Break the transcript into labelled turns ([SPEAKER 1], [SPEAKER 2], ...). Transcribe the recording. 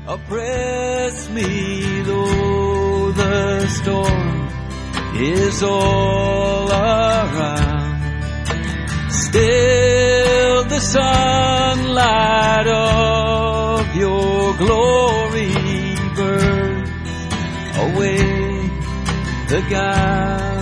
[SPEAKER 1] oppress me, though the storm is all around. Still the sunlight of your glory burns away the guile